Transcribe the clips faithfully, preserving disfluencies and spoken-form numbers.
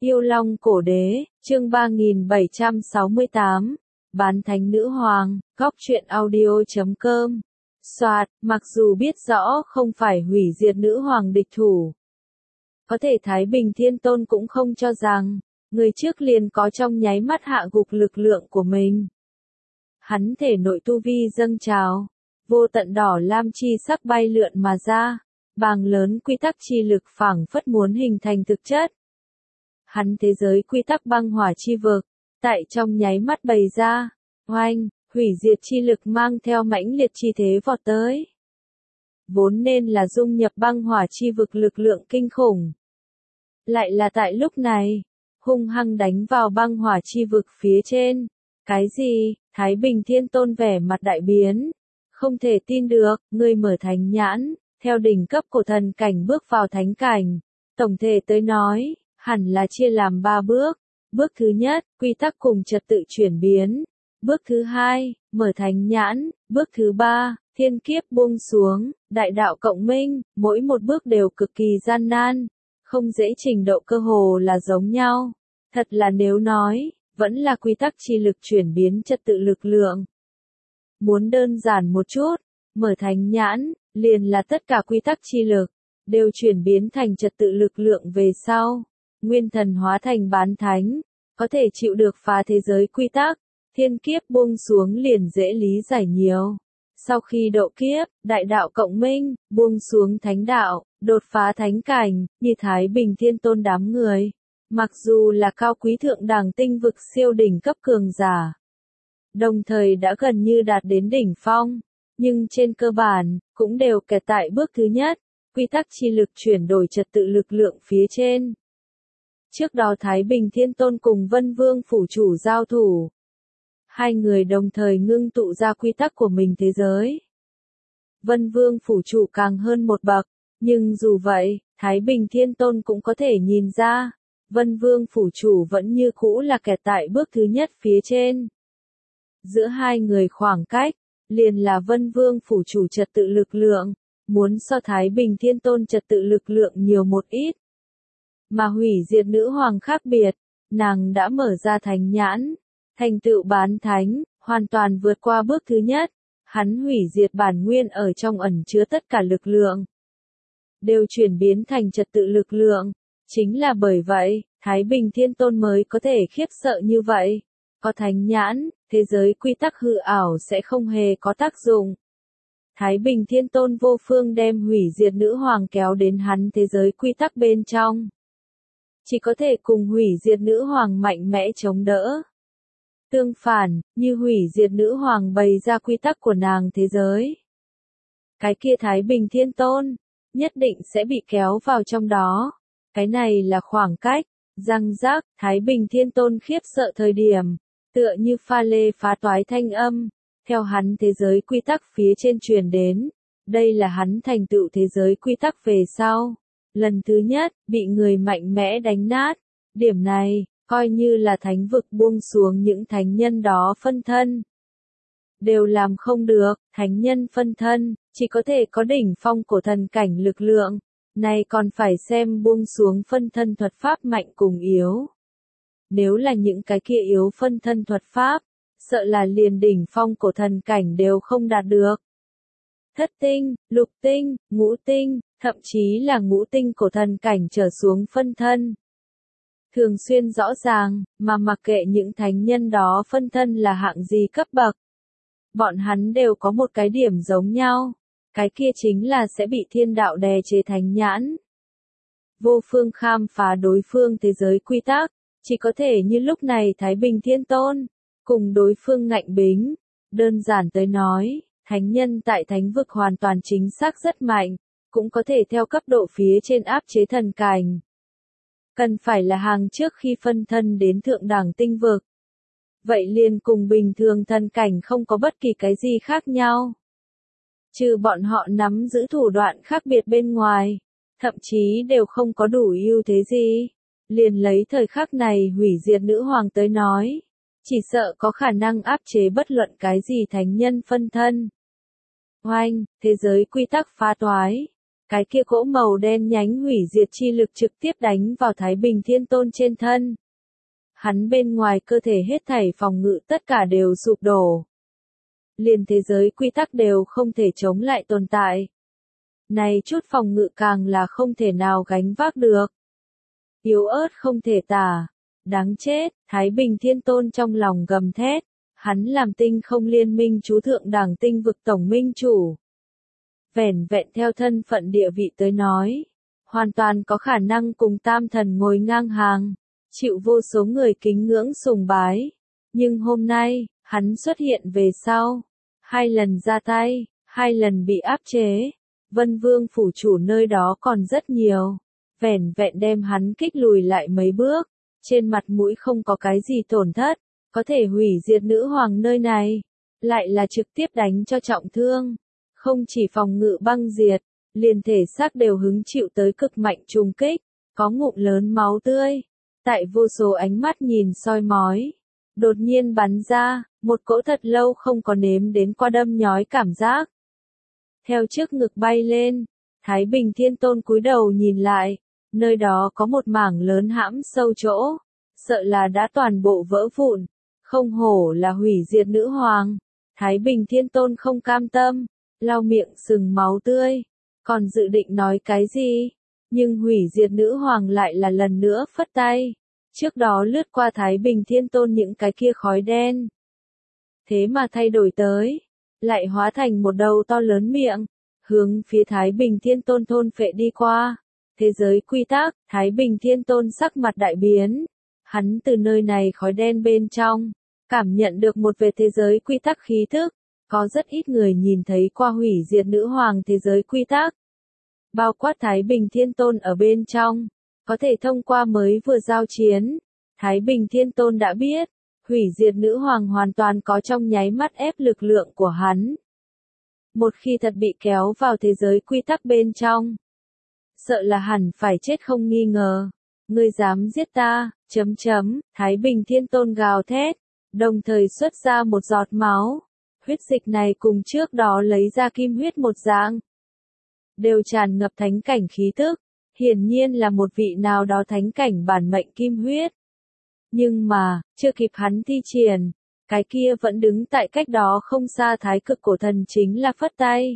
Yêu Long Cổ Đế, chương ba nghìn bảy trăm sáu mươi tám, Bán Thánh Nữ Hoàng, góc truyện audio chấm com. Soạt, mặc dù biết rõ không phải hủy diệt nữ hoàng địch thủ. Có thể Thái Bình Thiên Tôn cũng không cho rằng, người trước liền có trong nháy mắt hạ gục lực lượng của mình. Hắn thể nội tu vi dâng trào, vô tận đỏ lam chi sắc bay lượn mà ra, bàng lớn quy tắc chi lực phảng phất muốn hình thành thực chất. Hắn thế giới quy tắc băng hỏa chi vực, tại trong nháy mắt bày ra, oanh, hủy diệt chi lực mang theo mãnh liệt chi thế vọt tới. Vốn nên là dung nhập băng hỏa chi vực lực lượng kinh khủng. Lại là tại lúc này, hung hăng đánh vào băng hỏa chi vực phía trên. Cái gì? Thái Bình Thiên Tôn vẻ mặt đại biến. Không thể tin được, ngươi mở thánh nhãn, theo đỉnh cấp của thần cảnh bước vào thánh cảnh. Tổng thể tới nói, hẳn là chia làm ba bước. Bước thứ nhất, quy tắc cùng trật tự chuyển biến. Bước thứ hai, mở thánh nhãn. Bước thứ ba, thiên kiếp buông xuống, đại đạo cộng minh. Mỗi một bước đều cực kỳ gian nan, không dễ trình độ cơ hồ là giống nhau. Thật là nếu nói, vẫn là quy tắc chi lực chuyển biến trật tự lực lượng. Muốn đơn giản một chút, mở thánh nhãn, liền là tất cả quy tắc chi lực, đều chuyển biến thành trật tự lực lượng về sau. Nguyên thần hóa thành bán thánh, có thể chịu được phá thế giới quy tắc, thiên kiếp buông xuống liền dễ lý giải nhiều. Sau khi độ kiếp, đại đạo cộng minh, buông xuống thánh đạo, đột phá thánh cảnh, như Thái Bình Thiên Tôn đám người. Mặc dù là cao quý thượng đẳng tinh vực siêu đỉnh cấp cường giả, đồng thời đã gần như đạt đến đỉnh phong, nhưng trên cơ bản, cũng đều kẹt tại bước thứ nhất, quy tắc chi lực chuyển đổi trật tự lực lượng phía trên. Trước đó Thái Bình Thiên Tôn cùng Vân Vương phủ chủ giao thủ. Hai người đồng thời ngưng tụ ra quy tắc của mình thế giới. Vân Vương phủ chủ càng hơn một bậc, nhưng dù vậy, Thái Bình Thiên Tôn cũng có thể nhìn ra, Vân Vương phủ chủ vẫn như cũ là kẹt tại bước thứ nhất phía trên. Giữa hai người khoảng cách, liền là Vân Vương phủ chủ trật tự lực lượng, muốn so Thái Bình Thiên Tôn trật tự lực lượng nhiều một ít. Mà hủy diệt nữ hoàng khác biệt, nàng đã mở ra thánh nhãn, thành tựu bán thánh, hoàn toàn vượt qua bước thứ nhất, hắn hủy diệt bản nguyên ở trong ẩn chứa tất cả lực lượng, đều chuyển biến thành trật tự lực lượng. Chính là bởi vậy, Thái Bình Thiên Tôn mới có thể khiếp sợ như vậy. Có thánh nhãn, thế giới quy tắc hư ảo sẽ không hề có tác dụng. Thái Bình Thiên Tôn vô phương đem hủy diệt nữ hoàng kéo đến hắn thế giới quy tắc bên trong. Chỉ có thể cùng hủy diệt nữ hoàng mạnh mẽ chống đỡ. Tương phản, như hủy diệt nữ hoàng bày ra quy tắc của nàng thế giới, cái kia Thái Bình Thiên Tôn, nhất định sẽ bị kéo vào trong đó. Cái này là khoảng cách, răng rác, Thái Bình Thiên Tôn khiếp sợ thời điểm, tựa như pha lê phá toái thanh âm, theo hắn thế giới quy tắc phía trên truyền đến. Đây là hắn thành tựu thế giới quy tắc về sau. Lần thứ nhất, bị người mạnh mẽ đánh nát. Điểm này, coi như là thánh vực buông xuống những thánh nhân đó phân thân. Đều làm không được, thánh nhân phân thân, chỉ có thể có đỉnh phong của thần cảnh lực lượng. Này còn phải xem buông xuống phân thân thuật pháp mạnh cùng yếu. Nếu là những cái kia yếu phân thân thuật pháp, sợ là liền đỉnh phong của thần cảnh đều không đạt được. Thất tinh, lục tinh, ngũ tinh, thậm chí là ngũ tinh của thần cảnh trở xuống phân thân. Thường xuyên rõ ràng, mà mặc kệ những thánh nhân đó phân thân là hạng gì cấp bậc. Bọn hắn đều có một cái điểm giống nhau. Cái kia chính là sẽ bị thiên đạo đè chế thánh nhãn. Vô phương khám phá đối phương thế giới quy tắc, chỉ có thể như lúc này Thái Bình Thiên Tôn, cùng đối phương ngạnh bính. Đơn giản tới nói, thánh nhân tại thánh vực hoàn toàn chính xác rất mạnh, cũng có thể theo cấp độ phía trên áp chế thần cảnh. Cần phải là hàng trước khi phân thân đến thượng đẳng tinh vực. Vậy liền cùng bình thường thần cảnh không có bất kỳ cái gì khác nhau. Trừ bọn họ nắm giữ thủ đoạn khác biệt bên ngoài, thậm chí đều không có đủ ưu thế gì. Liền lấy thời khắc này hủy diệt nữ hoàng tới nói, chỉ sợ có khả năng áp chế bất luận cái gì thánh nhân phân thân. Oanh, thế giới quy tắc phá toái. cái kia cỗ màu đen nhánh hủy diệt chi lực trực tiếp đánh vào Thái Bình Thiên Tôn trên thân. Hắn bên ngoài cơ thể hết thảy phòng ngự tất cả đều sụp đổ. Liền thế giới quy tắc đều không thể chống lại tồn tại. Này chút phòng ngự càng là không thể nào gánh vác được. Yếu ớt không thể tả. Đáng chết, Thái Bình Thiên Tôn trong lòng gầm thét. Hắn làm tinh không liên minh chú thượng đẳng tinh vực tổng minh chủ. Vẻn vẹn theo thân phận địa vị tới nói. Hoàn toàn có khả năng cùng tam thần ngồi ngang hàng. Chịu vô số người kính ngưỡng sùng bái. Nhưng hôm nay, hắn xuất hiện về sau. Hai lần ra tay, hai lần bị áp chế. Vân Vương phủ chủ nơi đó còn rất nhiều. Vẻn vẹn đem hắn kích lùi lại mấy bước. Trên mặt mũi không có cái gì tổn thất. Có thể hủy diệt nữ hoàng nơi này. Lại là trực tiếp đánh cho trọng thương. Không chỉ phòng ngự băng diệt. Liền thể xác đều hứng chịu tới cực mạnh trùng kích. Có ngụm lớn máu tươi. Tại vô số ánh mắt nhìn soi mói. Đột nhiên bắn ra. Một cỗ thật lâu không có nếm đến qua đâm nhói cảm giác. Theo trước ngực bay lên. Thái Bình Thiên Tôn cúi đầu nhìn lại. Nơi đó có một mảng lớn hãm sâu chỗ. Sợ là đã toàn bộ vỡ vụn. Không hổ là hủy diệt nữ hoàng. Thái Bình Thiên Tôn không cam tâm. Lau miệng sừng máu tươi. Còn dự định nói cái gì? Nhưng hủy diệt nữ hoàng lại là lần nữa phất tay. Trước đó lướt qua Thái Bình Thiên Tôn những cái kia khói đen. Thế mà thay đổi tới. Lại hóa thành một đầu to lớn miệng. Hướng phía Thái Bình Thiên Tôn thôn phệ đi qua. Thế giới quy tắc, Thái Bình Thiên Tôn sắc mặt đại biến. Hắn từ nơi này khói đen bên trong. Cảm nhận được một về thế giới quy tắc khí thức. Có rất ít người nhìn thấy qua hủy diệt nữ hoàng thế giới quy tắc. Bao quát Thái Bình Thiên Tôn ở bên trong. Có thể thông qua mới vừa giao chiến. Thái Bình Thiên Tôn đã biết. Hủy diệt nữ hoàng hoàn toàn có trong nháy mắt ép lực lượng của hắn. Một khi thật bị kéo vào thế giới quy tắc bên trong. Sợ là hẳn phải chết không nghi ngờ. Ngươi dám giết ta, chấm chấm, Thái Bình Thiên Tôn gào thét. Đồng thời xuất ra một giọt máu. Huyết dịch này cùng trước đó lấy ra kim huyết một dạng. Đều tràn ngập thánh cảnh khí tức. Hiển nhiên là một vị nào đó thánh cảnh bản mệnh kim huyết. Nhưng mà, chưa kịp hắn thi triển. Cái kia vẫn đứng tại cách đó không xa thái cực cổ thần chính là phất tay.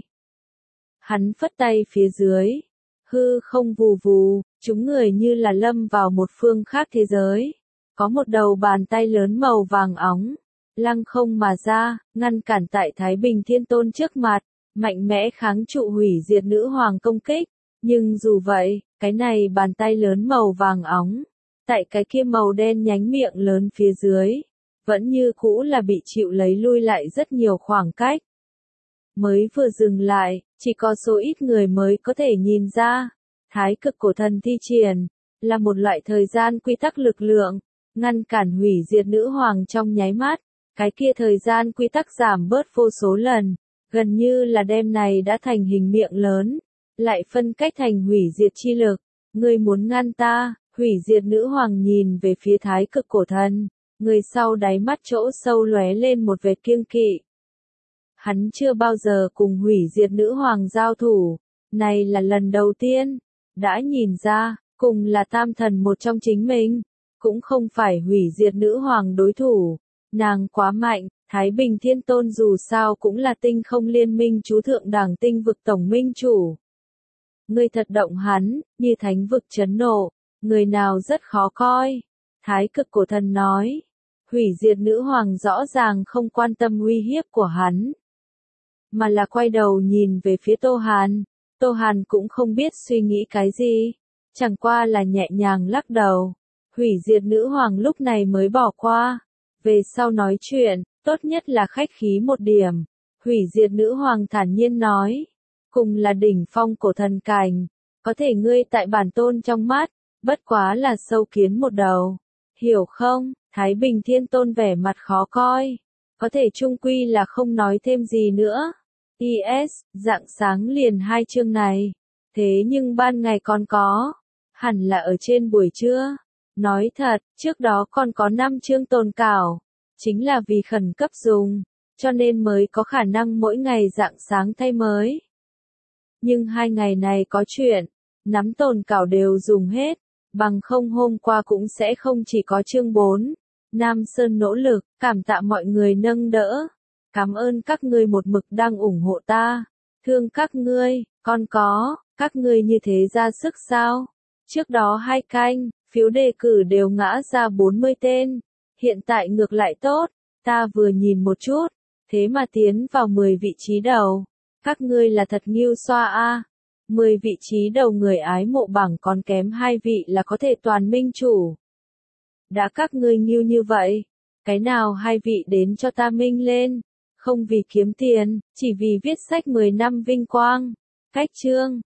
Hắn phất tay phía dưới. Hư không vù vù, chúng người như là lâm vào một phương khác thế giới. Có một đầu bàn tay lớn màu vàng óng. Lăng không mà ra, ngăn cản tại Thái Bình Thiên Tôn trước mặt. Mạnh mẽ kháng trụ hủy diệt nữ hoàng công kích. Nhưng dù vậy, cái này bàn tay lớn màu vàng óng. Tại cái kia màu đen nhánh miệng lớn phía dưới. Vẫn như cũ là bị chịu lấy lui lại rất nhiều khoảng cách. Mới vừa dừng lại, chỉ có số ít người mới có thể nhìn ra. Thái cực cổ thần thi triển, là một loại thời gian quy tắc lực lượng, ngăn cản hủy diệt nữ hoàng trong nháy mắt. Cái kia thời gian quy tắc giảm bớt vô số lần, gần như là đêm này đã thành hình miệng lớn, lại phân cách thành hủy diệt chi lực. Ngươi muốn ngăn ta, hủy diệt nữ hoàng nhìn về phía thái cực cổ thần. Người sau đáy mắt chỗ sâu lóe lên một vệt kiêng kỵ. Hắn chưa bao giờ cùng hủy diệt nữ hoàng giao thủ. Này là lần đầu tiên. Đã nhìn ra, cùng là tam thần một trong chính mình. Cũng không phải hủy diệt nữ hoàng đối thủ. Nàng quá mạnh, Thái Bình Thiên Tôn dù sao cũng là tinh không liên minh chú thượng đẳng tinh vực tổng minh chủ. Ngươi thật động hắn, như thánh vực chấn nộ. Người nào rất khó coi. Thái cực cổ thần nói. Hủy diệt nữ hoàng rõ ràng không quan tâm uy hiếp của hắn. Mà là quay đầu nhìn về phía Tô Hàn. Tô Hàn cũng không biết suy nghĩ cái gì. Chẳng qua là nhẹ nhàng lắc đầu. Hủy diệt nữ hoàng lúc này mới bỏ qua. Về sau nói chuyện, tốt nhất là khách khí một điểm. Hủy diệt nữ hoàng thản nhiên nói. Cùng là đỉnh phong cổ thần cảnh. Có thể ngươi tại bản tôn trong mắt, bất quá là sâu kiến một đầu. Hiểu không? Thái Bình Thiên Tôn vẻ mặt khó coi. Có thể chung quy là không nói thêm gì nữa. i ét, dạng sáng liền hai chương này. Thế nhưng ban ngày còn có. Hẳn là ở trên buổi trưa. Nói thật, trước đó còn có năm chương tồn cảo. Chính là vì khẩn cấp dùng. Cho nên mới có khả năng mỗi ngày dạng sáng thay mới. Nhưng hai ngày này có chuyện, nắm tồn cảo đều dùng hết, bằng không hôm qua cũng sẽ không chỉ có chương bốn. Nam Sơn nỗ lực, cảm tạ mọi người nâng đỡ. Cảm ơn các ngươi một mực đang ủng hộ ta. Thương các ngươi, con có, các ngươi như thế ra sức sao? Trước đó hai canh, phiếu đề cử đều ngã ra bốn mươi tên. Hiện tại ngược lại tốt, ta vừa nhìn một chút, thế mà tiến vào mười vị trí đầu. Các ngươi là thật nghiêu xoa a. mười vị trí đầu người ái mộ bảng còn kém hai vị là có thể toàn minh chủ. Đã các ngươi nghiêu như vậy, cái nào hai vị đến cho ta minh lên, không vì kiếm tiền, chỉ vì viết sách mười năm vinh quang. Cách chương